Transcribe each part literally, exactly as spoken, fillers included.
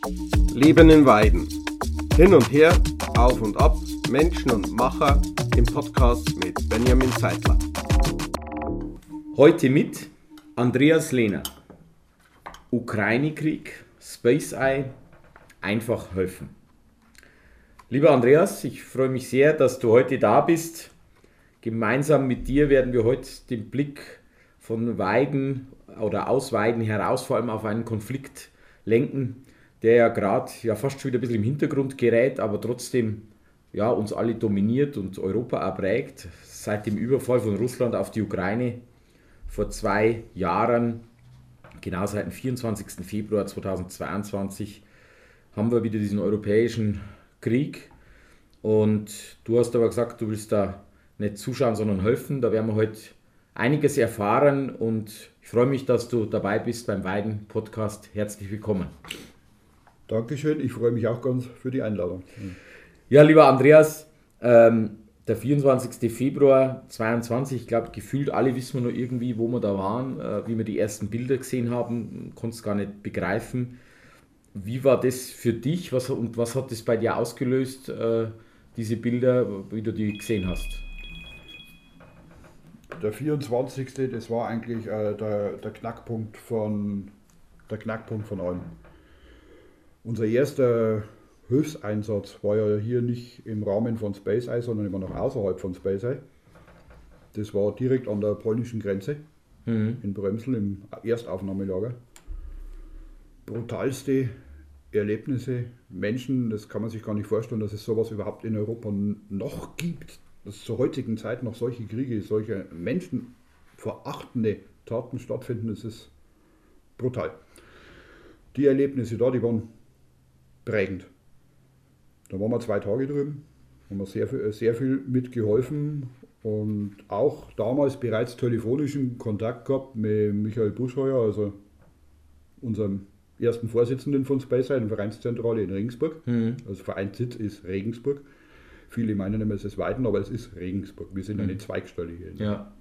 Leben in Weiden. Hin und her, auf und ab, Menschen und Macher im Podcast mit Benjamin Zeitler. Heute mit Andreas Lehner. Ukraine-Krieg, Space-Eye, einfach helfen. Lieber Andreas, ich freue mich sehr, dass du heute da bist. Gemeinsam mit dir werden wir heute den Blick von Weiden oder aus Weiden heraus vor allem auf einen Konflikt lenken, der ja gerade ja fast schon wieder ein bisschen im Hintergrund gerät, aber trotzdem ja, uns alle dominiert und Europa auch prägt. Seit dem Überfall von Russland auf die Ukraine vor zwei Jahren, genau seit dem vierundzwanzigsten Februar zweitausendzweiundzwanzig, haben wir wieder diesen europäischen Krieg. Und du hast aber gesagt, du willst da nicht zuschauen, sondern helfen. Da werden wir heute einiges erfahren und ich freue mich, dass du dabei bist beim Weiden-Podcast. Herzlich willkommen. Dankeschön, ich freue mich auch ganz für die Einladung. Ja, lieber Andreas, ähm, der vierundzwanzigsten Februar zweitausendzweiundzwanzig, ich glaube, gefühlt alle wissen wir noch irgendwie, wo wir da waren, äh, wie wir die ersten Bilder gesehen haben, konnte es gar nicht begreifen. Wie war das für dich was, und was hat das bei dir ausgelöst, äh, diese Bilder, wie du die gesehen hast? Der vierundzwanzigste das war eigentlich äh, der, der, Knackpunkt von, der Knackpunkt von allem. Unser erster Hilfseinsatz war ja hier nicht im Rahmen von Space-Eye, sondern immer noch außerhalb von Space-Eye. Das war direkt an der polnischen Grenze, mhm. in Brömsel im Erstaufnahmelager. Brutalste Erlebnisse, Menschen, das kann man sich gar nicht vorstellen, dass es sowas überhaupt in Europa noch gibt. Dass zur heutigen Zeit noch solche Kriege, solche menschenverachtende Taten stattfinden, das ist brutal. Die Erlebnisse da, die waren prägend. Da waren wir zwei Tage drüben, haben wir sehr, sehr viel mitgeholfen und auch damals bereits telefonischen Kontakt gehabt mit Michael Buschheuer, also unserem ersten Vorsitzenden von Space-Eye, der Vereinszentrale in Regensburg. Mhm. Also Vereinssitz ist Regensburg. Viele meinen immer, es ist Weiden, aber es ist Regensburg. Wir sind mhm. eine Zweigstelle hier. Ja.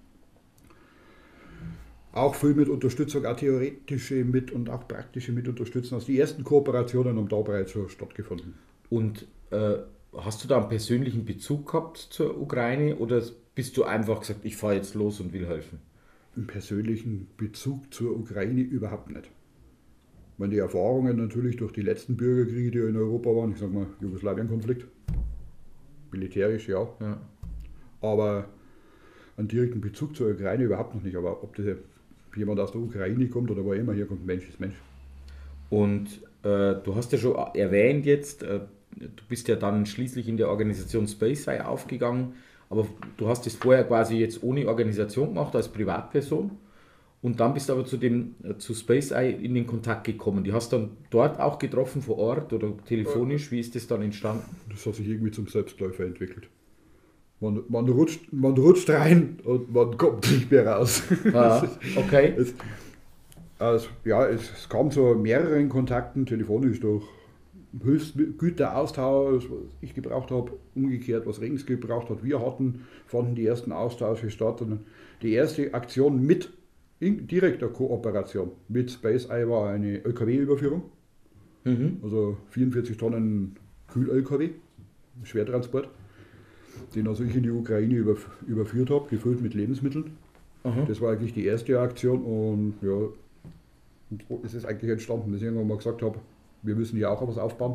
Auch viel mit Unterstützung, auch theoretische mit und auch praktische mit unterstützen. Also die ersten Kooperationen haben da bereits schon stattgefunden. Und äh, hast du da einen persönlichen Bezug gehabt zur Ukraine oder bist du einfach gesagt, ich fahre jetzt los und will helfen? Einen persönlichen Bezug zur Ukraine überhaupt nicht. Meine, die Erfahrungen natürlich durch die letzten Bürgerkriege, die in Europa waren, ich sage mal Jugoslawien-Konflikt, militärisch ja. ja, aber einen direkten Bezug zur Ukraine überhaupt noch nicht. Aber ob das jemand aus der Ukraine kommt oder wo immer hier kommt, Mensch ist Mensch. Und äh, du hast ja schon erwähnt jetzt, äh, du bist ja dann schließlich in der Organisation Space-Eye aufgegangen, aber du hast es vorher quasi jetzt ohne Organisation gemacht, als Privatperson. Und dann bist du aber zu, dem, zu Space-Eye in den Kontakt gekommen. Die hast du dann dort auch getroffen vor Ort oder telefonisch? Wie ist das dann entstanden? Das hat sich irgendwie zum Selbstläufer entwickelt. Man, man, rutscht, man rutscht rein und man kommt nicht mehr raus. Ah, okay. es, also, ja, es, es kam zu mehreren Kontakten, telefonisch durch Hilfsgüteraustausch, was ich gebraucht habe, umgekehrt, was Regens gebraucht hat. Wir hatten, fanden die ersten Austausche statt. Und die erste Aktion mit in direkter Kooperation mit Space-Eye war eine L K W-Überführung, mhm. also vierundvierzig Tonnen Kühl-L K W, Schwertransport, den also ich in die Ukraine überf- überführt habe, gefüllt mit Lebensmitteln. Aha. Das war eigentlich die erste Aktion und ja, und es ist eigentlich entstanden, dass ich irgendwann mal gesagt habe, wir müssen hier auch was aufbauen.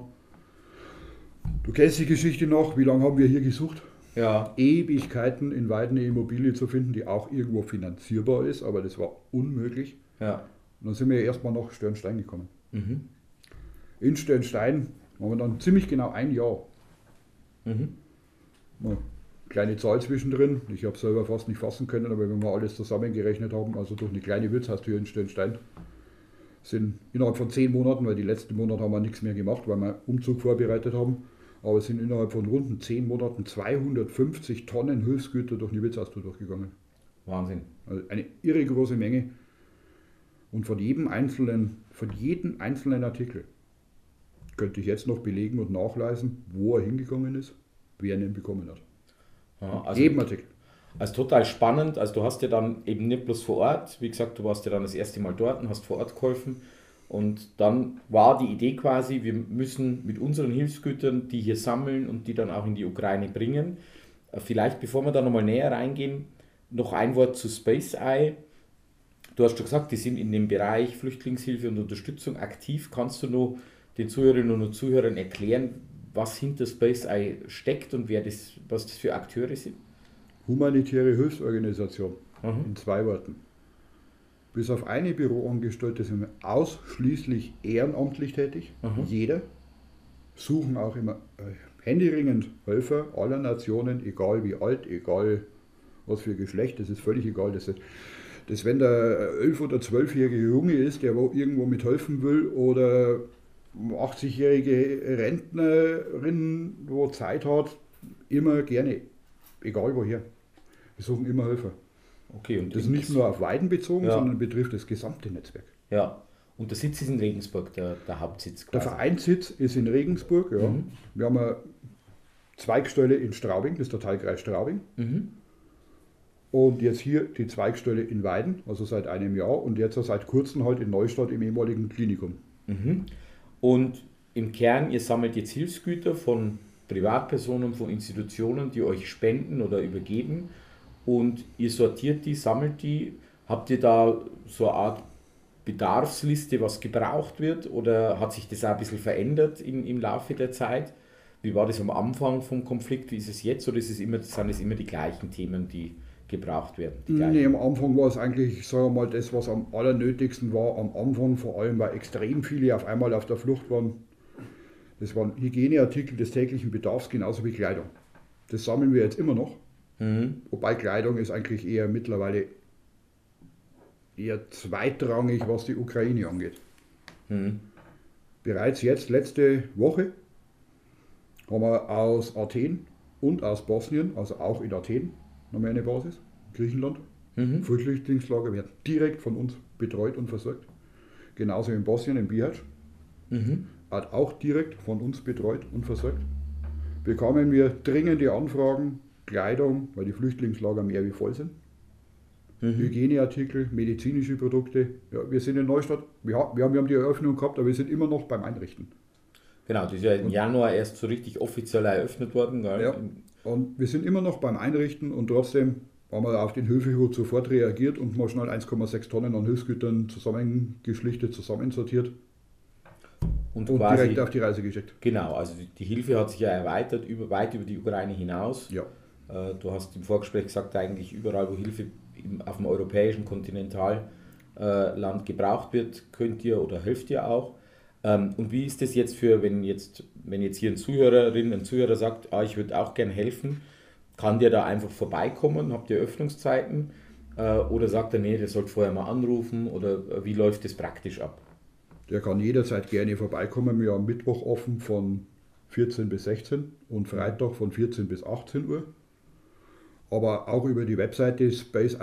Du kennst die Geschichte noch, wie lange haben wir hier gesucht? Ja. Ewigkeiten in Weiden eine Immobilie zu finden, die auch irgendwo finanzierbar ist, aber das war unmöglich. Ja. Und dann sind wir erstmal nach Sternstein gekommen. Mhm. In Sternstein waren wir dann ziemlich genau ein Jahr. Mhm. Eine kleine Zahl zwischendrin, ich habe es selber fast nicht fassen können, aber wenn wir alles zusammengerechnet haben, also durch eine kleine Wirtshaustür in Sternstein, sind innerhalb von zehn Monaten, weil die letzten Monate haben wir nichts mehr gemacht, weil wir Umzug vorbereitet haben, aber es sind innerhalb von runden zehn Monaten zweihundertfünfzig Tonnen Hilfsgüter durch die Wirtshaustür durchgegangen. Wahnsinn. Also eine irre große Menge. Und von jedem einzelnen, von jedem einzelnen Artikel könnte ich jetzt noch belegen und nachweisen, wo er hingegangen ist, wer ihn bekommen hat. Ja, also jedem Artikel. Also total spannend. Also du hast ja dann eben nicht bloß vor Ort, wie gesagt, du warst ja dann das erste Mal dort und hast vor Ort geholfen. Und dann war die Idee quasi, wir müssen mit unseren Hilfsgütern die hier sammeln und die dann auch in die Ukraine bringen. Vielleicht, bevor wir da nochmal näher reingehen, noch ein Wort zu Spaceye. Du hast schon gesagt, die sind in dem Bereich Flüchtlingshilfe und Unterstützung aktiv. Kannst du noch den Zuhörerinnen und Zuhörern erklären, was hinter Spaceye steckt und wer das, was das für Akteure sind? Humanitäre Hilfsorganisation, Mhm. in zwei Worten. Bis auf eine Büroangestellte sind wir ausschließlich ehrenamtlich tätig. Mhm. Jeder. Suchen auch immer äh, händeringend Helfer aller Nationen, egal wie alt, egal was für Geschlecht, das ist völlig egal. Das, ist, das wenn der elf- oder zwölfjährige Junge ist, der wo irgendwo mithelfen will, oder achtzig-jährige Rentnerin, wo Zeit hat, immer gerne, egal woher. Wir suchen immer Helfer. Okay, und Das ist nicht nur auf Weiden bezogen, Ja. sondern betrifft das gesamte Netzwerk. Ja, und der Sitz ist in Regensburg, der, der Hauptsitz Der quasi. Vereinssitz ist in Regensburg. Ja. Mhm. Wir haben eine Zweigstelle in Straubing, das ist der Teilkreis Straubing. Mhm. Und jetzt hier die Zweigstelle in Weiden, also seit einem Jahr. Und jetzt seit kurzem halt in Neustadt im ehemaligen Klinikum. Mhm. Und im Kern, ihr sammelt jetzt Hilfsgüter von Privatpersonen, von Institutionen, die euch spenden oder übergeben. Und ihr sortiert die, sammelt die. Habt ihr da so eine Art Bedarfsliste, was gebraucht wird? Oder hat sich das auch ein bisschen verändert im, im Laufe der Zeit? Wie war das am Anfang vom Konflikt? Wie ist es jetzt? Oder ist es immer, sind es immer die gleichen Themen, die gebraucht werden? Die gleichen? Nee, am Anfang war es eigentlich, sagen wir mal, das, was am allernötigsten war. Am Anfang vor allem, weil extrem viele auf einmal auf der Flucht waren. Das waren Hygieneartikel des täglichen Bedarfs, genauso wie Kleidung. Das sammeln wir jetzt immer noch. Mhm. Wobei Kleidung ist eigentlich eher mittlerweile eher zweitrangig, was die Ukraine angeht. Mhm. Bereits jetzt, letzte Woche, haben wir aus Athen und aus Bosnien, also auch in Athen, haben wir eine Basis, Griechenland. Mhm. Flüchtlingslager werden direkt von uns betreut und versorgt. Genauso in Bosnien, in Bihać, Mhm. hat auch direkt von uns betreut und versorgt. Bekommen wir dringende Anfragen, Kleidung, weil die Flüchtlingslager mehr wie voll sind. Mhm. Hygieneartikel, medizinische Produkte. Ja, wir sind in Neustadt, wir, ha- wir, haben, wir haben die Eröffnung gehabt, aber wir sind immer noch beim Einrichten. Genau, das ist ja im Januar erst so richtig offiziell eröffnet worden. Gell? Ja. Und wir sind immer noch beim Einrichten und trotzdem haben wir auf den Hilfehut sofort reagiert und mal schnell eins Komma sechs Tonnen an Hilfsgütern zusammengeschlichtet, zusammensortiert Und, und quasi, direkt auf die Reise geschickt. genau, also die, die Hilfe hat sich ja erweitert, über, weit über die Ukraine hinaus. Ja. Äh, du hast im Vorgespräch gesagt, eigentlich überall, wo Hilfe im, auf dem europäischen Kontinentalland äh, gebraucht wird, könnt ihr oder helft ihr auch. Ähm, und wie ist das jetzt für, wenn jetzt, wenn jetzt hier ein Zuhörerin, ein Zuhörer sagt, ah, ich würde auch gern helfen, kann der da einfach vorbeikommen? Habt ihr Öffnungszeiten? Äh, oder sagt er, nee, der sollte vorher mal anrufen? Oder äh, wie läuft das praktisch ab? Der kann jederzeit gerne vorbeikommen. Wir haben Mittwoch offen von vierzehn bis sechzehn und Freitag von vierzehn bis achtzehn Uhr. Aber auch über die Webseite space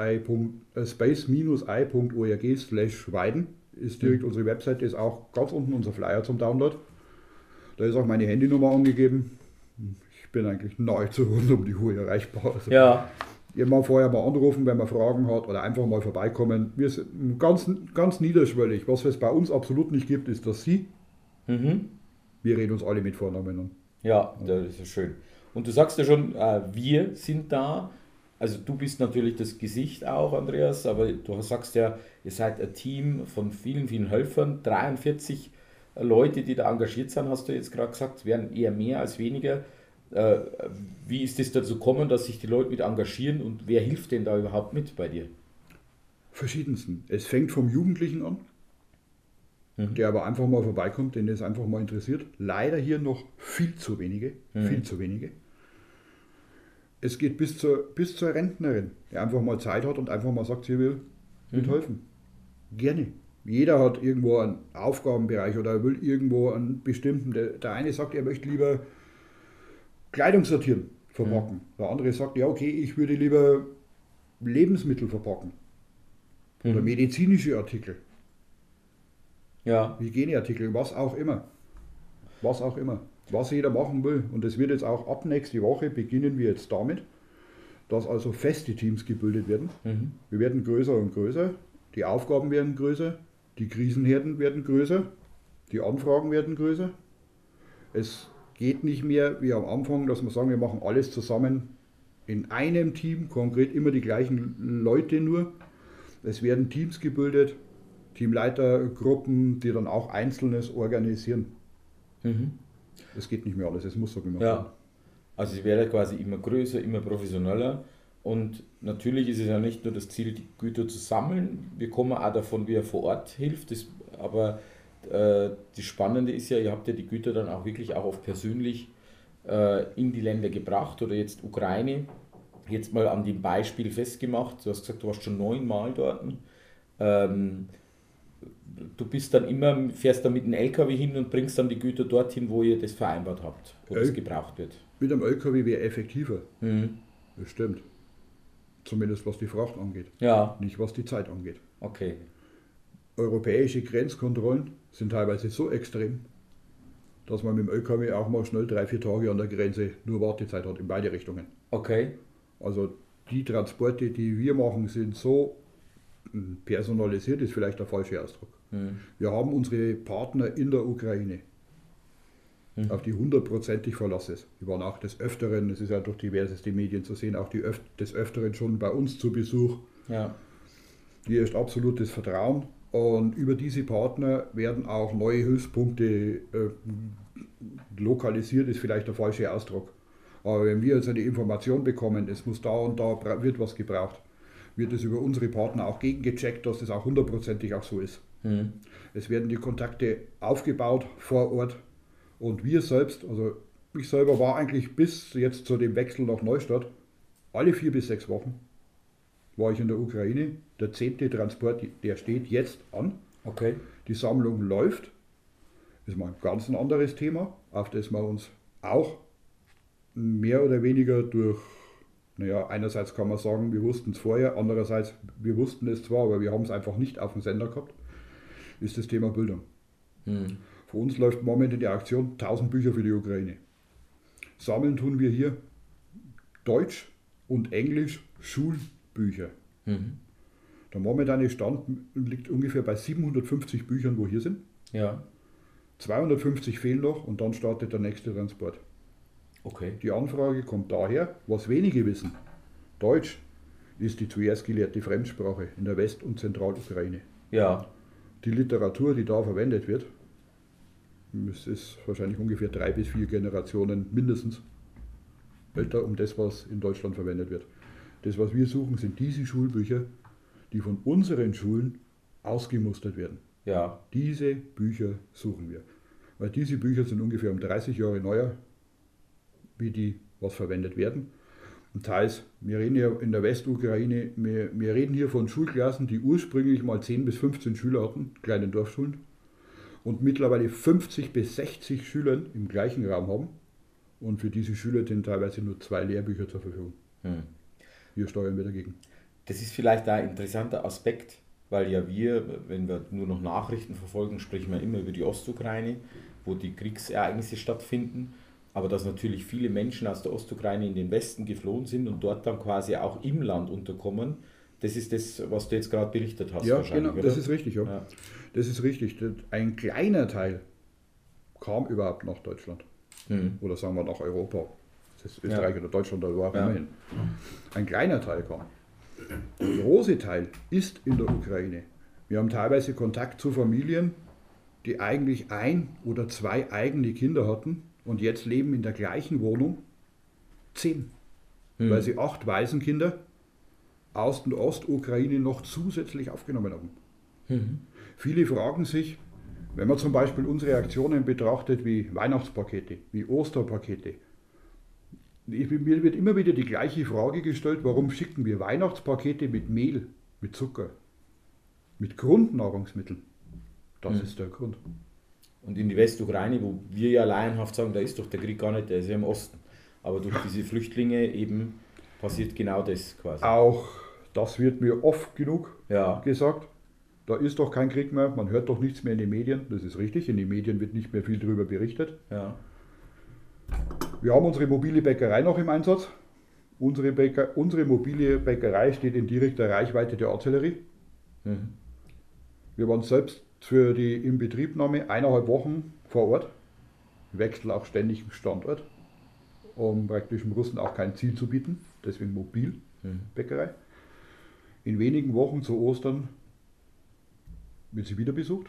i punkt org slash weiden ist direkt unsere Webseite, ist auch ganz unten unser Flyer zum Download. Da ist auch meine Handynummer angegeben. Ich bin eigentlich nahezu rund um die Uhr erreichbar. Also Ja, immer vorher mal anrufen, wenn man Fragen hat oder einfach mal vorbeikommen. Wir sind ganz, ganz niederschwellig. Was es bei uns absolut nicht gibt, ist das Sie. mhm. Wir reden uns alle mit Vornamen an. Ja, das ist ja schön. Und du sagst ja schon, äh, wir sind da. Also du bist natürlich das Gesicht auch, Andreas, aber du sagst ja, ihr seid ein Team von vielen, vielen Helfern, dreiundvierzig Leute, die da engagiert sind, hast du jetzt gerade gesagt, werden eher mehr als weniger. Äh, wie ist es dazu gekommen, dass sich die Leute mit engagieren und wer hilft denn da überhaupt mit bei dir? Verschiedensten. Es fängt vom Jugendlichen an, Mhm. der aber einfach mal vorbeikommt, den das einfach mal interessiert. Leider hier noch viel zu wenige, Mhm. viel zu wenige. Es geht bis zur, bis zur Rentnerin, der einfach mal Zeit hat und einfach mal sagt, sie will mithelfen. Gerne. Jeder hat irgendwo einen Aufgabenbereich oder will irgendwo einen bestimmten. Der, der eine sagt, er möchte lieber Kleidung sortieren, verpacken. Der andere sagt, ja okay, ich würde lieber Lebensmittel verpacken. Oder Mhm. medizinische Artikel, Ja, Hygieneartikel, was auch immer. Was auch immer. Was jeder machen will. Und das wird jetzt auch ab nächste Woche, beginnen wir jetzt damit, dass also feste Teams gebildet werden. mhm. Wir werden größer und größer, die Aufgaben werden größer, Die Krisenherden werden größer, die Anfragen werden größer. Es geht nicht mehr wie am Anfang, dass wir sagen, wir machen alles zusammen in einem Team, konkret immer die gleichen Leute nur. Es werden Teams gebildet, Teamleitergruppen, die dann auch Einzelnes organisieren. Mhm. Es geht nicht mehr alles, es muss so gemacht Ja. werden. Also es wäre quasi immer größer, immer professioneller. Und natürlich ist es ja nicht nur das Ziel, die Güter zu sammeln. Wir kommen auch davon, wie er vor Ort hilft. Das, aber äh, das Spannende ist ja, ihr habt ja die Güter dann auch wirklich auch oft persönlich äh, in die Länder gebracht. Oder jetzt Ukraine, jetzt mal an dem Beispiel festgemacht. Du hast gesagt, du warst schon neunmal dort. Ähm, du bist dann immer, fährst dann mit einem L K W hin und bringst dann die Güter dorthin, wo ihr das vereinbart habt, wo L- das gebraucht wird. Mit einem L K W wäre effektiver, Mhm. das stimmt. Zumindest was die Fracht angeht, Ja, nicht was die Zeit angeht. okay. Europäische Grenzkontrollen sind teilweise so extrem, dass man mit dem L K W auch mal schnell drei, vier Tage an der Grenze nur Wartezeit hat in beide Richtungen. Okay. Also die Transporte, die wir machen, sind so hm, personalisiert, ist vielleicht der falsche Ausdruck. Mhm. Wir haben unsere Partner in der Ukraine, Mhm. auf die hundertprozentig Verlass ist. Die waren auch des Öfteren, es ist ja durch diverseste Medien zu sehen, auch die Öf- des Öfteren schon bei uns zu Besuch. Ja. Hier ist absolutes Vertrauen und über diese Partner werden auch neue Hilfspunkte äh, lokalisiert, ist vielleicht der falsche Ausdruck. Aber wenn wir jetzt eine Information bekommen, es muss da und da bra- wird was gebraucht, wird es über unsere Partner auch gegengecheckt, dass das auch hundertprozentig auch so ist. Mhm. Es werden die Kontakte aufgebaut vor Ort und wir selbst, also ich selber war eigentlich bis jetzt zu dem Wechsel nach Neustadt, alle vier bis sechs Wochen war ich in der Ukraine. Der zehnte Transport, der steht jetzt an. Okay. Die Sammlung läuft. Das ist mal ein ganz ein anderes Thema, auf das wir uns auch mehr oder weniger durch, naja, einerseits kann man sagen, wir wussten es vorher, andererseits, wir wussten es zwar, aber wir haben es einfach nicht auf dem Sender gehabt, ist das Thema Bildung. Mhm. Für uns läuft im Moment in der Aktion tausend Bücher für die Ukraine. Sammeln tun wir hier Deutsch und Englisch Schulbücher. Mhm. Der momentane Stand liegt ungefähr bei siebenhundertfünfzig Büchern, wo hier sind. Ja. zweihundertfünfzig fehlen noch und dann startet der nächste Transport. Okay. Die Anfrage kommt daher, was wenige wissen. Deutsch ist die zuerst gelehrte Fremdsprache in der West- und Zentralukraine. Ja. Die Literatur, die da verwendet wird, es ist wahrscheinlich ungefähr drei bis vier Generationen mindestens älter um das, was in Deutschland verwendet wird. Das, was wir suchen, sind diese Schulbücher, die von unseren Schulen ausgemustert werden. Ja. Diese Bücher suchen wir. Weil diese Bücher sind ungefähr um dreißig Jahre neuer, wie die, was verwendet werden. Und teils, wir reden ja in der Westukraine, wir, wir reden hier von Schulklassen, die ursprünglich mal zehn bis fünfzehn Schüler hatten, kleinen Dorfschulen, und mittlerweile fünfzig bis sechzig Schülern im gleichen Raum haben. Und für diese Schüler sind teilweise nur zwei Lehrbücher zur Verfügung. Hm. Wir steuern wir dagegen. Das ist vielleicht ein interessanter Aspekt, weil ja wir, wenn wir nur noch Nachrichten verfolgen, sprechen wir immer über die Ostukraine, wo die Kriegsereignisse stattfinden. Aber dass natürlich viele Menschen aus der Ostukraine in den Westen geflohen sind und dort dann quasi auch im Land unterkommen, das ist das, was du jetzt gerade berichtet hast. Ja, wahrscheinlich, genau, oder? das ist richtig. Ja. Ja. Das ist richtig. Ein kleiner Teil kam überhaupt nach Deutschland. Hm. Oder sagen wir nach Europa. Das ist Österreich Ja. oder Deutschland oder wo auch Ja. immer hin. Ein kleiner Teil kam. Der große Teil ist in der Ukraine. Wir haben teilweise Kontakt zu Familien, die eigentlich ein oder zwei eigene Kinder hatten und jetzt leben in der gleichen Wohnung zehn. Hm. Weil sie acht Waisenkinder aus der Ostukraine noch zusätzlich aufgenommen haben. Mhm. Viele fragen sich, wenn man zum Beispiel unsere Aktionen betrachtet wie Weihnachtspakete, wie Osterpakete, mir wird immer wieder die gleiche Frage gestellt, warum schicken wir Weihnachtspakete mit Mehl, mit Zucker, mit Grundnahrungsmitteln? Das Mhm. ist der Grund. Und in die Westukraine, wo wir ja laienhaft sagen, da ist doch der Krieg gar nicht, der ist ja im Osten. Aber durch diese Flüchtlinge eben passiert genau das quasi. Auch das wird mir oft genug Ja. gesagt. Da ist doch kein Krieg mehr, man hört doch nichts mehr in den Medien. Das ist richtig, in den Medien wird nicht mehr viel darüber berichtet. Ja. Wir haben unsere mobile Bäckerei noch im Einsatz. Unsere, Bäcker, unsere mobile Bäckerei steht in direkter Reichweite der Artillerie. Mhm. Wir waren selbst für die Inbetriebnahme eineinhalb Wochen vor Ort, wechseln auch ständig im Standort, um praktisch dem Russen auch kein Ziel zu bieten, deswegen mobil Mhm. Bäckerei. In wenigen Wochen zu Ostern wird sie wieder besucht.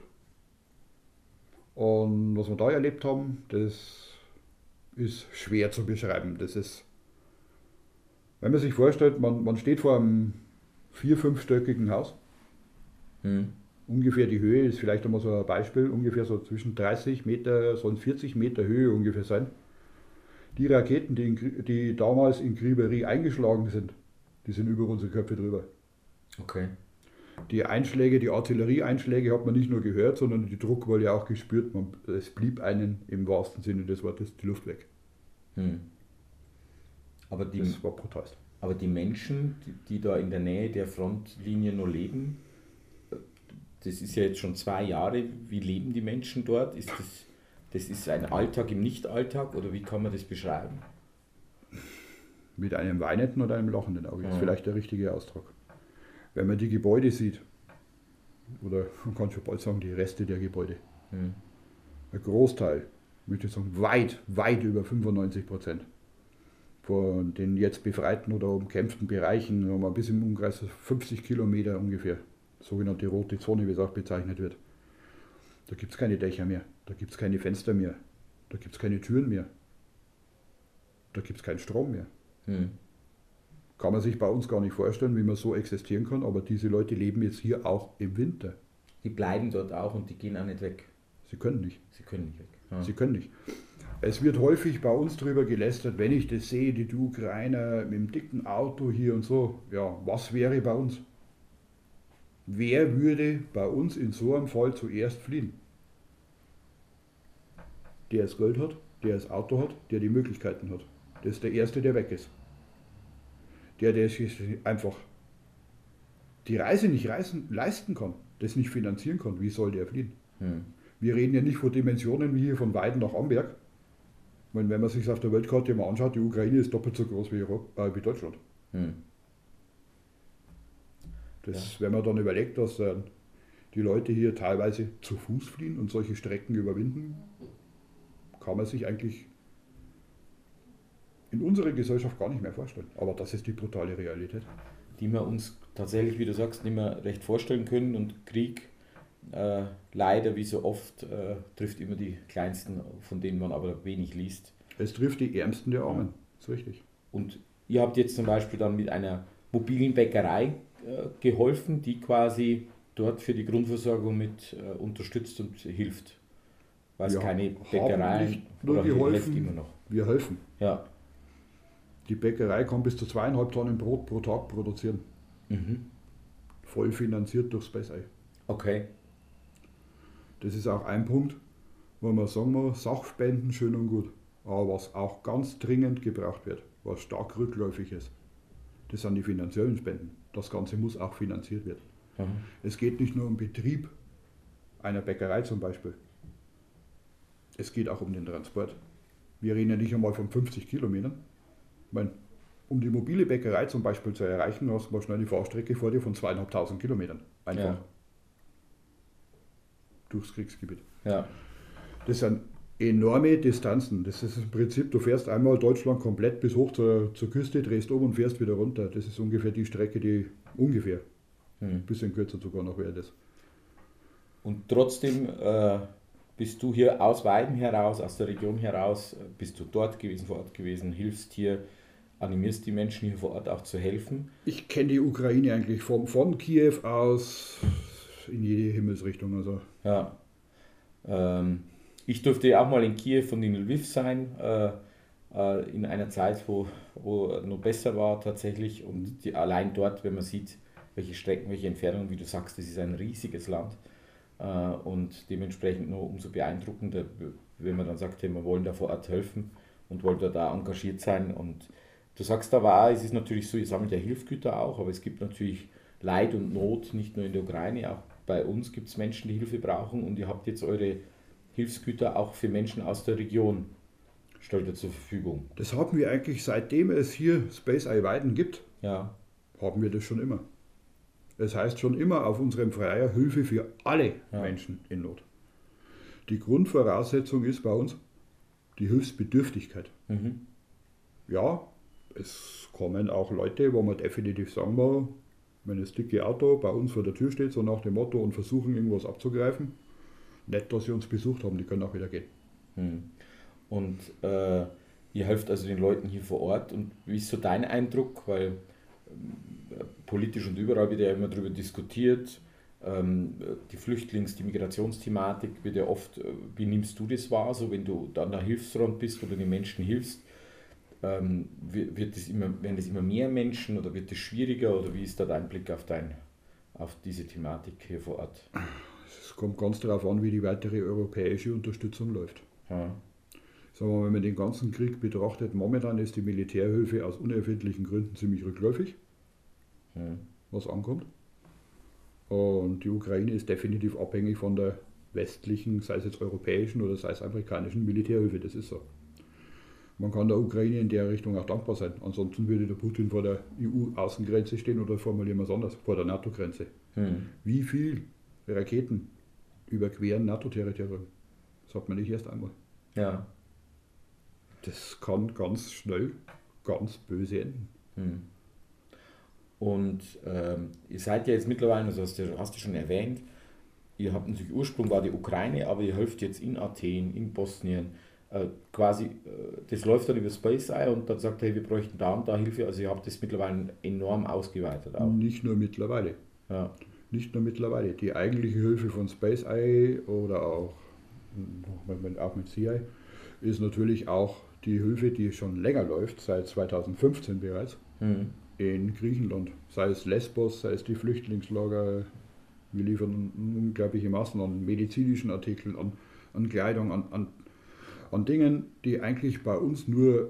Und was wir da erlebt haben, das ist schwer zu beschreiben. Das ist, wenn man sich vorstellt, man, man steht vor einem vier-, fünfstöckigen Haus. Mhm. Ungefähr die Höhe ist vielleicht einmal so ein Beispiel, ungefähr so zwischen dreißig Meter, sollen vierzig Meter Höhe ungefähr sein. Die Raketen, die, in, die damals in Krieberie eingeschlagen sind, die sind über unsere Köpfe drüber. Okay. Die Einschläge, die Artillerieeinschläge hat man nicht nur gehört, sondern die Druckwelle auch gespürt. Man, es blieb einen im wahrsten Sinne des Wortes die Luft weg. Mhm. Aber, die, Das war brutal. aber die Menschen, die, die da in der Nähe der Frontlinie noch leben, das ist ja jetzt schon zwei Jahre, wie leben die Menschen dort? Ist das, das ist ein Alltag im Nicht-Alltag oder wie kann man das beschreiben? Mit einem weinenden oder einem lachenden Auge ist Ja. vielleicht der richtige Ausdruck. Wenn man die Gebäude sieht, oder man kann schon bald sagen, die Reste der Gebäude, Mhm. ein Großteil, ich möchte sagen weit, weit über fünfundneunzig Prozent von den jetzt befreiten oder umkämpften Bereichen, haben wir bis im Umkreis fünfzig Kilometer ungefähr, sogenannte rote Zone, wie es auch bezeichnet wird. Da gibt es keine Dächer mehr, da gibt es keine Fenster mehr, da gibt es keine Türen mehr, da gibt es keinen Strom mehr. Mhm. Kann man sich bei uns gar nicht vorstellen, wie man so existieren kann, aber diese Leute leben jetzt hier auch im Winter. Die bleiben dort auch und die gehen auch nicht weg. Sie können nicht. Sie können nicht weg. Ja. Sie können nicht. Es wird häufig bei uns darüber gelästert, wenn ich das sehe, die Ukrainer mit dem dicken Auto hier und so. Ja, was wäre bei uns? Wer würde bei uns in so einem Fall zuerst fliehen? Der das Geld hat, der das Auto hat, der die Möglichkeiten hat. Das ist der Erste, der weg ist. Der, der sich einfach die Reise nicht reisen, leisten kann, das nicht finanzieren kann, wie soll der fliehen? Mhm. Wir reden ja nicht von Dimensionen wie hier von Weiden nach Amberg. Ich meine, wenn man sich auf der Weltkarte mal anschaut, die Ukraine ist doppelt so groß wie, Europa, äh, wie Deutschland. Mhm. Das, wenn man dann überlegt, dass äh, die Leute hier teilweise zu Fuß fliehen und solche Strecken überwinden, kann man sich eigentlich in unserer Gesellschaft gar nicht mehr vorstellen. Aber das ist die brutale Realität. Die wir uns tatsächlich, wie du sagst, nicht mehr recht vorstellen können und Krieg äh, leider wie so oft äh, trifft immer die Kleinsten, von denen man aber wenig liest. Es trifft die Ärmsten der Armen, das ist richtig. Und ihr habt jetzt zum Beispiel dann mit einer mobilen Bäckerei äh, geholfen, die quasi dort für die Grundversorgung mit äh, unterstützt und hilft. Weil es Wir keine haben Bäckerei nicht nur oder hilft geholfen, immer noch. wir helfen. Ja. Die Bäckerei kann bis zu zweieinhalb Tonnen Brot pro Tag produzieren. Mhm. Voll finanziert durch Space Eye. Okay. Das ist auch ein Punkt, wo man sagen muss, Sachspenden schön und gut. Aber was auch ganz dringend gebraucht wird, was stark rückläufig ist, das sind die finanziellen Spenden. Das Ganze muss auch finanziert werden. Mhm. Es geht nicht nur um Betrieb einer Bäckerei zum Beispiel. Es geht auch um den Transport. Wir reden ja nicht einmal von fünfzig Kilometern. Ich meine, um die mobile Bäckerei zum Beispiel zu erreichen, hast du mal schnell eine Fahrstrecke vor dir von zweieinhalbtausend Kilometern. Einfach. Ja. Durchs Kriegsgebiet. Ja. Das sind enorme Distanzen. Das ist im Prinzip, du fährst einmal Deutschland komplett bis hoch zur, zur Küste, drehst um und fährst wieder runter. Das ist ungefähr die Strecke, die ungefähr, Mhm. ein bisschen kürzer sogar noch wäre das. Und trotzdem äh, bist du hier aus Weiden heraus, aus der Region heraus, äh, bist du dort gewesen, vor Ort gewesen, hilfst hier, animierst die Menschen hier vor Ort auch zu helfen. Ich kenne die Ukraine eigentlich von, von Kiew aus in jede Himmelsrichtung. Also Ja. Ähm, ich durfte auch mal in Kiew und in Lviv sein, äh, äh, in einer Zeit, wo, wo noch besser war tatsächlich. Und die, allein dort, wenn man sieht, welche Strecken, welche Entfernungen, wie du sagst, das ist ein riesiges Land. Äh, und dementsprechend nur umso beeindruckender, wenn man dann sagt, hey, wir wollen da vor Ort helfen und wollen da, da engagiert sein. Und du sagst aber auch, es ist natürlich so, ihr sammelt ja Hilfsgüter auch, aber es gibt natürlich Leid und Not, nicht nur in der Ukraine, auch bei uns gibt es Menschen, die Hilfe brauchen und ihr habt jetzt eure Hilfsgüter auch für Menschen aus der Region, stellt ihr zur Verfügung. das haben wir eigentlich, seitdem es hier Space Eye Weiden gibt, Ja, haben wir das schon immer. Es heißt schon immer auf unserem Flyer Hilfe für alle Ja. Menschen in Not. Die Grundvoraussetzung ist bei uns die Hilfsbedürftigkeit. Mhm. Ja, es kommen auch Leute, wo man definitiv sagen muss, wenn das dicke Auto bei uns vor der Tür steht, so nach dem Motto, und versuchen irgendwas abzugreifen, nicht, dass sie uns besucht haben, die können auch wieder gehen. Mhm. Und äh, ihr helft also den Leuten hier vor Ort. Und wie ist so dein Eindruck? Weil ähm, politisch und überall wird ja immer darüber diskutiert. Ähm, die Flüchtlings-, die Migrationsthematik wird ja oft, äh, wie nimmst du das wahr? So, wenn du dann an der Hilfsfront bist, wo du den Menschen hilfst, ähm, wird, wird das immer, werden das immer mehr Menschen oder wird das schwieriger? Oder wie ist da dein Blick auf, dein, auf diese Thematik hier vor Ort? Es kommt ganz darauf an, wie die weitere europäische Unterstützung läuft. Ja. Sagen wir mal, wenn man den ganzen Krieg betrachtet, momentan ist die Militärhilfe aus unerfindlichen Gründen ziemlich rückläufig, Mhm. was ankommt. Und die Ukraine ist definitiv abhängig von der westlichen, sei es jetzt europäischen oder sei es amerikanischen Militärhilfe, das ist so. Man kann der Ukraine in der Richtung auch dankbar sein. Ansonsten würde der Putin vor der E U-Außengrenze stehen oder formulieren wir es anders, vor der NATO-Grenze. Mhm. Wie viel Raketen überqueren NATO-Territorium? Das hat man nicht erst einmal. Ja. Das kann ganz schnell ganz böse enden. Hm. Und ähm, ihr seid ja jetzt mittlerweile, also hast du, hast du schon erwähnt, ihr habt natürlich Ursprung war die Ukraine, aber ihr helft jetzt in Athen, in Bosnien, äh, quasi, äh, das läuft dann über Space Eye und dann sagt er, hey, wir bräuchten da und da Hilfe, also ihr habt das mittlerweile enorm ausgeweitet auch. Nicht nur mittlerweile. Ja. Nicht nur mittlerweile. Die eigentliche Hilfe von Space Eye oder auch, auch mit C I ist natürlich auch die Hilfe, die schon länger läuft, seit zweitausendfünfzehn bereits, Hm. in Griechenland. Sei es Lesbos, sei es die Flüchtlingslager. Wir liefern unglaubliche Massen an medizinischen Artikeln, an, an Kleidung, an, an, an Dingen, die eigentlich bei uns nur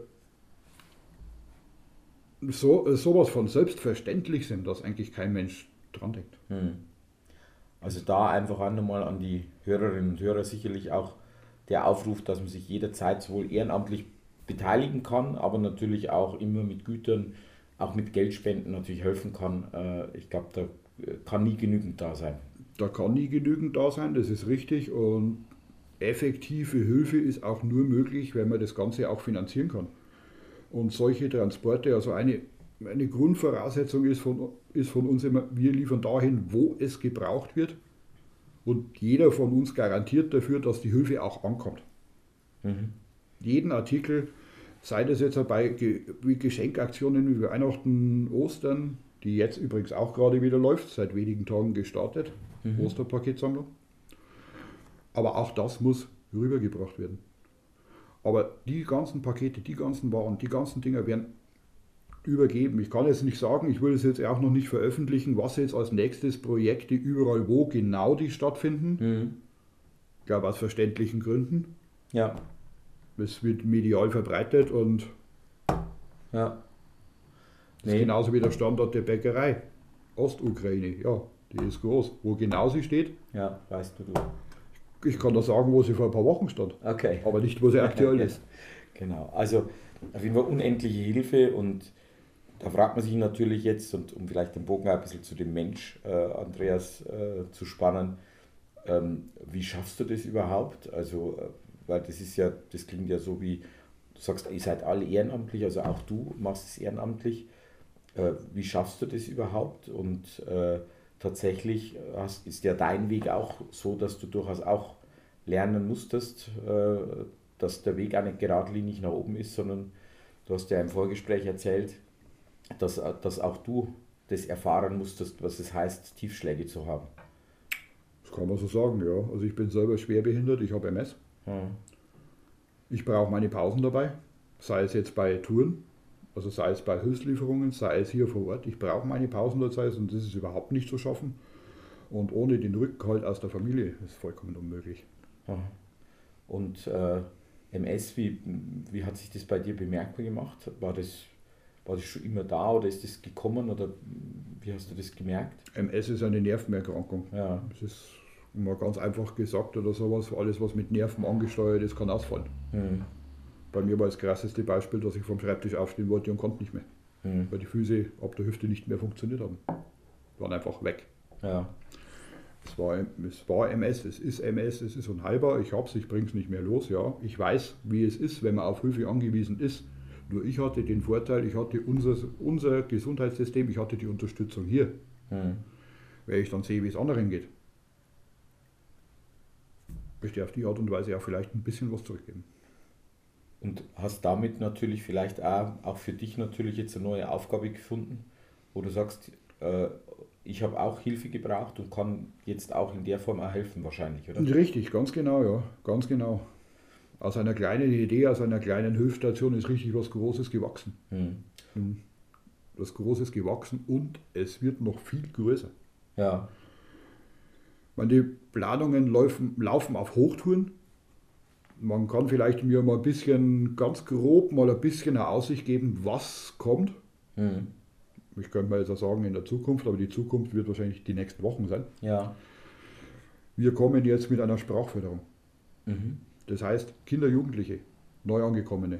so sowas von selbstverständlich sind, dass eigentlich kein Mensch dran denkt. Hm. Also da einfach auch nochmal an die Hörerinnen und Hörer sicherlich auch der Aufruf, dass man sich jederzeit sowohl ehrenamtlich beteiligen kann, aber natürlich auch immer mit Gütern, auch mit Geldspenden natürlich helfen kann. Äh, Ich glaube, da kann nie genügend da sein. Da kann nie genügend da sein, das ist richtig. Und effektive Hilfe ist auch nur möglich, wenn man das Ganze auch finanzieren kann. Und solche Transporte, also eine, eine Grundvoraussetzung ist von, ist von uns immer, wir liefern dahin, wo es gebraucht wird. Und jeder von uns garantiert dafür, dass die Hilfe auch ankommt. Mhm. Jeden Artikel, sei das jetzt bei Ge- wie Geschenkaktionen wie Weihnachten, Ostern, die jetzt übrigens auch gerade wieder läuft, seit wenigen Tagen gestartet, Mhm. Osterpaketsammlung. Aber auch das muss rübergebracht werden. Aber die ganzen Pakete, die ganzen Waren, die ganzen Dinger werden übergeben. Ich kann jetzt nicht sagen, ich will es jetzt auch noch nicht veröffentlichen, was jetzt als nächstes Projekte überall wo genau die stattfinden. Mhm. Ich glaube aus verständlichen Gründen. Ja, Es wird medial verbreitet und ja. das ist genauso wie der Standort der Bäckerei. Ostukraine, ja, die ist groß. Wo genau sie steht, Ja, weißt du, du. ich kann da sagen, wo sie vor ein paar Wochen stand, Okay. aber nicht, wo sie aktuell ist. Genau, also auf jeden Fall unendliche Hilfe und da fragt man sich natürlich jetzt, und um vielleicht den Bogen ein bisschen zu dem Mensch, äh, Andreas, äh, zu spannen, ähm, wie schaffst du das überhaupt? Also, äh, weil das ist ja, das klingt ja so wie, du sagst, ihr seid alle ehrenamtlich, also auch du machst es ehrenamtlich. Äh, wie schaffst du das überhaupt? Und äh, tatsächlich hast, ist ja dein Weg auch so, dass du durchaus auch lernen musstest, äh, dass der Weg auch nicht geradlinig nach oben ist, sondern du hast ja im Vorgespräch erzählt, dass, dass auch du das erfahren musstest, was es heißt, Tiefschläge zu haben. Das kann man so sagen, ja. Also ich bin selber schwerbehindert, ich habe M S. Hm. Ich brauche meine Pausen dabei, sei es jetzt bei Touren, also sei es bei Hilfslieferungen, sei es hier vor Ort. Ich brauche meine Pausen dabei und das ist überhaupt nicht zu schaffen. Und ohne den Rückhalt aus der Familie ist es vollkommen unmöglich. Und äh, M S, wie, wie hat sich das bei dir bemerkbar gemacht? War das, war das schon immer da oder ist das gekommen oder wie hast du das gemerkt? M S ist eine Nervenerkrankung. Ja. Das ist mal ganz einfach gesagt oder sowas, alles was mit Nerven angesteuert ist, kann ausfallen. Hm. Bei mir war das krasseste Beispiel, dass ich vom Schreibtisch aufstehen wollte und konnte nicht mehr, Hm. weil die Füße ab der Hüfte nicht mehr funktioniert haben. waren einfach weg. Ja. Es war, es war M S, es ist M S, es ist unheilbar, ich hab's, ich bring's nicht mehr los, ja. Ich weiß, wie es ist, wenn man auf Hilfe angewiesen ist. Nur ich hatte den Vorteil, ich hatte unser, unser Gesundheitssystem, ich hatte die Unterstützung hier. Hm. Weil ich dann sehe, wie es anderen geht. Möchte auf die Art und Weise auch vielleicht ein bisschen was zurückgeben. Und hast damit natürlich vielleicht auch, auch für dich natürlich jetzt eine neue Aufgabe gefunden, wo du sagst, äh, ich habe auch Hilfe gebraucht und kann jetzt auch in der Form auch helfen wahrscheinlich, oder? Richtig, ganz genau, ja, ganz genau. Aus einer kleinen Idee, aus einer kleinen Hilfsstation ist richtig was Großes gewachsen. Hm. Was Großes gewachsen und es wird noch viel größer. Ja. Man, die Planungen laufen, laufen auf Hochtouren. Man kann vielleicht mir mal ein bisschen, ganz grob mal ein bisschen eine Aussicht geben, was kommt. Hm. Ich könnte mal jetzt auch sagen in der Zukunft, aber die Zukunft wird wahrscheinlich die nächsten Wochen sein. Ja. Wir kommen jetzt mit einer Sprachförderung. Mhm. Das heißt, Kinder, Jugendliche, Neuangekommene.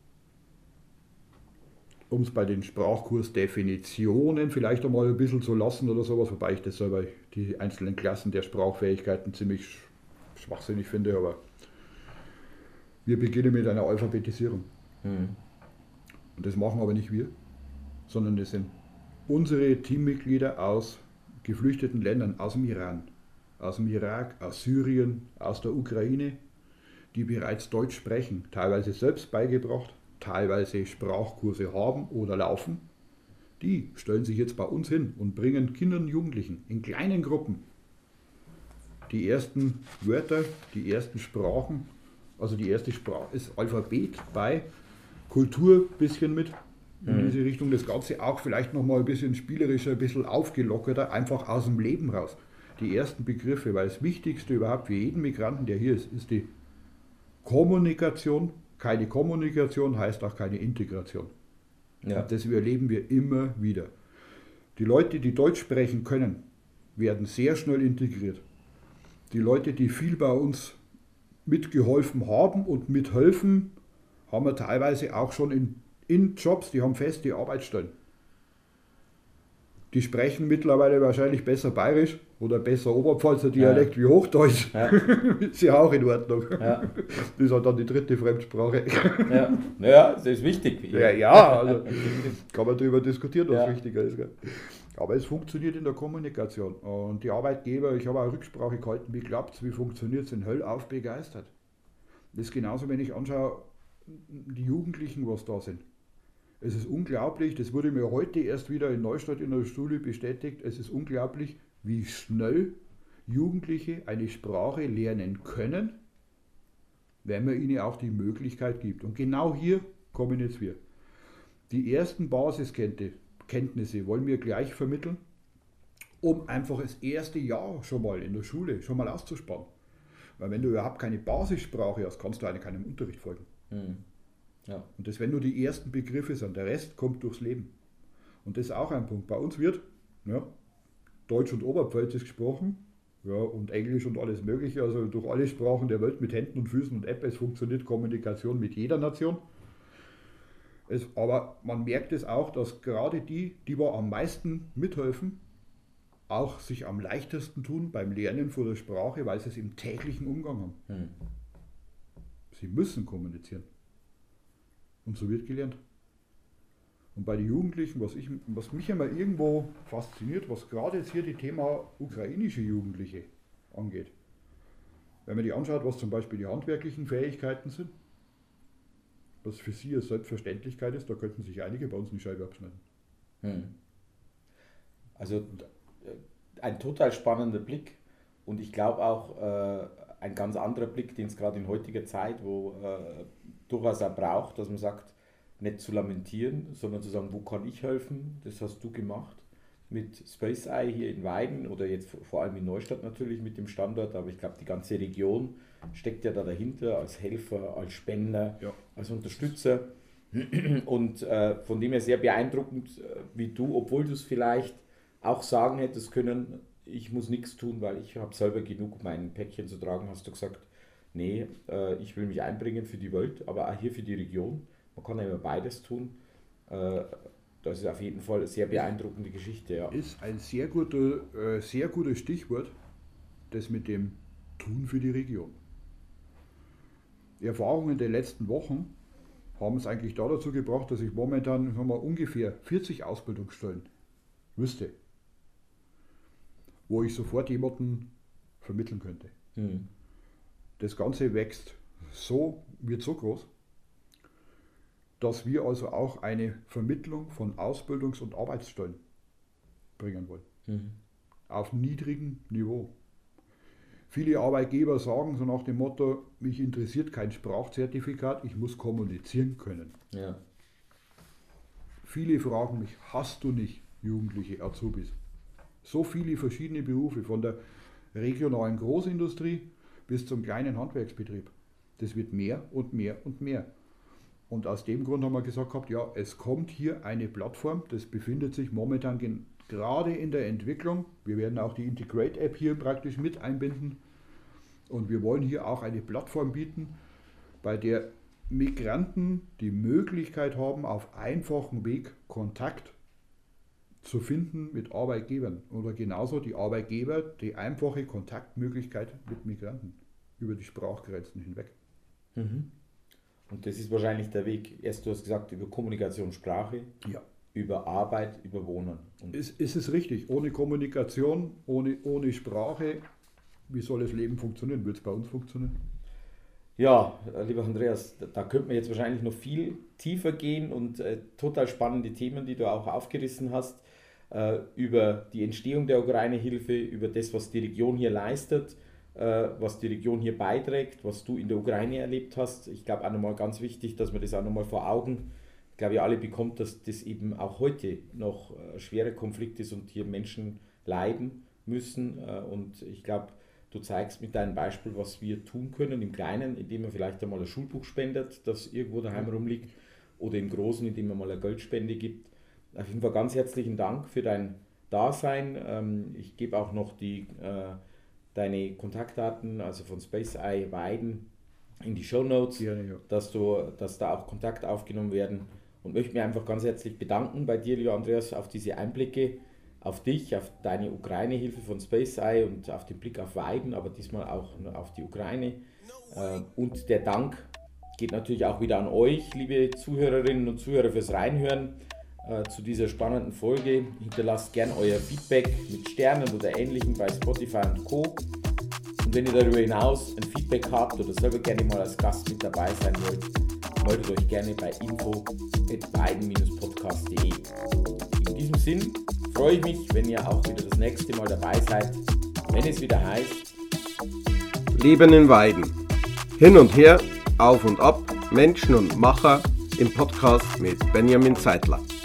Um es bei den Sprachkursdefinitionen vielleicht einmal ein bisschen zu lassen oder sowas, wobei ich das selber die einzelnen Klassen der Sprachfähigkeiten ziemlich schwachsinnig finde, aber wir beginnen mit einer Alphabetisierung. Mhm. Und das machen aber nicht wir, sondern das sind unsere Teammitglieder aus geflüchteten Ländern, aus dem Iran, aus dem Irak, aus Syrien, aus der Ukraine, die bereits Deutsch sprechen, teilweise selbst beigebracht, teilweise Sprachkurse haben oder laufen. Die stellen sich jetzt bei uns hin und bringen Kindern und Jugendlichen in kleinen Gruppen die ersten Wörter, die ersten Sprachen, also die erste Sprache ist Alphabet bei, Kultur ein bisschen mit in Mhm. diese Richtung, das Ganze auch vielleicht nochmal ein bisschen spielerischer, ein bisschen aufgelockerter, einfach aus dem Leben raus. Die ersten Begriffe, weil das Wichtigste überhaupt für jeden Migranten, der hier ist, ist die Kommunikation. Keine Kommunikation heißt auch keine Integration. Ja. Das erleben wir immer wieder. Die Leute, die Deutsch sprechen können, werden sehr schnell integriert. Die Leute, die viel bei uns mitgeholfen haben und mithelfen, haben wir teilweise auch schon in, in Jobs, die haben feste Arbeitsstellen. Die sprechen mittlerweile wahrscheinlich besser Bayerisch oder besser Oberpfalzer Dialekt Ja. wie Hochdeutsch. Ja. Ist ja auch in Ordnung. Ja. Das ist halt dann die dritte Fremdsprache. Ja. Ja, das ist wichtig. Ja, ja, also kann man darüber diskutieren, was Ja. wichtiger ist. Gell? Aber es funktioniert in der Kommunikation. Und die Arbeitgeber, ich habe auch Rücksprache gehalten, wie klappt es, wie funktioniert es, sind hellauf begeistert. Das ist genauso, wenn ich anschaue, die Jugendlichen, was da sind. Es ist unglaublich, das wurde mir heute erst wieder in Neustadt in der Schule bestätigt, es ist unglaublich, wie schnell Jugendliche eine Sprache lernen können, wenn man ihnen auch die Möglichkeit gibt. Und genau hier kommen jetzt wir. Die ersten Basiskenntnisse wollen wir gleich vermitteln, um einfach das erste Jahr schon mal in der Schule schon mal auszusparen. Weil wenn du überhaupt keine Basissprache hast, kannst du eigentlich keinem Unterricht folgen. Mhm. Ja. Und das, wenn nur die ersten Begriffe sind, der Rest kommt durchs Leben. Und das ist auch ein Punkt. Bei uns wird ja, Deutsch und Oberpfälzisch gesprochen, ja, und Englisch und alles Mögliche, also durch alle Sprachen der Welt mit Händen und Füßen und App. Es funktioniert Kommunikation mit jeder Nation. Es, aber man merkt es auch, dass gerade die, die wir am meisten mithelfen, auch sich am leichtesten tun beim Lernen von der Sprache, weil sie es im täglichen Umgang haben. Mhm. Sie müssen kommunizieren. Und so wird gelernt. Und bei den Jugendlichen, was, ich, was mich immer irgendwo fasziniert, was gerade jetzt hier das Thema ukrainische Jugendliche angeht. Wenn man die anschaut, was zum Beispiel die handwerklichen Fähigkeiten sind, was für sie eine Selbstverständlichkeit ist, da könnten sich einige bei uns eine Scheibe abschneiden. Mhm. Also äh, ein total spannender Blick und ich glaube auch äh, ein ganz anderer Blick, den es gerade in heutiger Zeit, wo äh, durchaus auch braucht, dass man sagt, nicht zu lamentieren, sondern zu sagen, wo kann ich helfen? Das hast du gemacht mit Space Eye hier in Weiden oder jetzt vor allem in Neustadt natürlich mit dem Standort, aber ich glaube, die ganze Region steckt ja da dahinter als Helfer, als Spender, Ja. als Unterstützer und äh, von dem her sehr beeindruckend, äh, wie du, obwohl du es vielleicht auch sagen hättest können, ich muss nichts tun, weil ich habe selber genug, mein Päckchen zu tragen, hast du gesagt, nee, äh, ich will mich einbringen für die Welt, aber auch hier für die Region. Man kann ja immer beides tun. Äh, das ist auf jeden Fall eine sehr beeindruckende Geschichte. Ja. Ist ein sehr, guter, äh, sehr gutes Stichwort, das mit dem Tun für die Region. Die Erfahrungen der letzten Wochen haben es eigentlich da dazu gebracht, dass ich momentan sagen wir, ungefähr vierzig Ausbildungsstellen wüsste, wo ich sofort jemanden vermitteln könnte. Mhm. Das Ganze wächst so, wird so groß, dass wir also auch eine Vermittlung von Ausbildungs- und Arbeitsstellen bringen wollen. Mhm. Auf niedrigem Niveau. Viele Arbeitgeber sagen so nach dem Motto, mich interessiert kein Sprachzertifikat, ich muss kommunizieren können. Ja. Viele fragen mich, hast du nicht jugendliche Azubis? So viele verschiedene Berufe, von der regionalen Großindustrie bis zum kleinen Handwerksbetrieb. Das wird mehr und mehr und mehr. Und aus dem Grund haben wir gesagt gehabt, ja, es kommt hier eine Plattform, das befindet sich momentan gen- gerade in der Entwicklung. Wir werden auch die Integrate-App hier praktisch mit einbinden. Und wir wollen hier auch eine Plattform bieten, bei der Migranten die Möglichkeit haben, auf einfachem Weg Kontakt zu finden mit Arbeitgebern. Oder genauso die Arbeitgeber die einfache Kontaktmöglichkeit mit Migranten über die Sprachgrenzen hinweg. Mhm. Und das ist wahrscheinlich der Weg, erst du hast gesagt, über Kommunikation, Sprache, ja. über Arbeit, über Wohnen. Und es, es ist richtig, ohne Kommunikation, ohne, ohne Sprache, wie soll das Leben funktionieren? Wird es bei uns funktionieren? Ja, lieber Andreas, da, da könnte man jetzt wahrscheinlich noch viel tiefer gehen und äh, total spannende Themen, die du auch aufgerissen hast, äh, über die Entstehung der Ukraine-Hilfe, über das, was die Region hier leistet, was die Region hier beiträgt, was du in der Ukraine erlebt hast. Ich glaube auch nochmal ganz wichtig, dass man das auch nochmal vor Augen, ich glaube, ihr alle bekommt, dass das eben auch heute noch ein schwerer Konflikt ist und hier Menschen leiden müssen. Und ich glaube, du zeigst mit deinem Beispiel, was wir tun können im Kleinen, indem man vielleicht einmal ein Schulbuch spendet, das irgendwo daheim rumliegt, oder im Großen, indem man mal eine Geldspende gibt. Auf jeden Fall ganz herzlichen Dank für dein Dasein. Ich gebe auch noch die deine Kontaktdaten, also von SpaceEye Weiden, in die Shownotes, ja, ja. dass, du, dass da auch Kontakt aufgenommen werden, und möchte mich einfach ganz herzlich bedanken bei dir, lieber Andreas, auf diese Einblicke, auf dich, auf deine Ukraine-Hilfe von SpaceEye und auf den Blick auf Weiden, aber diesmal auch auf die Ukraine. Und der Dank geht natürlich auch wieder an euch, liebe Zuhörerinnen und Zuhörer, fürs Reinhören zu dieser spannenden Folge. Hinterlasst gern euer Feedback mit Sternen oder Ähnlichem bei Spotify und Co. Und wenn ihr darüber hinaus ein Feedback habt oder selber gerne mal als Gast mit dabei sein wollt, meldet euch gerne bei info at weiden dash podcast punkt de. In diesem Sinn freue ich mich, wenn ihr auch wieder das nächste Mal dabei seid, wenn es wieder heißt Leben in Weiden. Hin und her, auf und ab, Menschen und Macher im Podcast mit Benjamin Zeitler.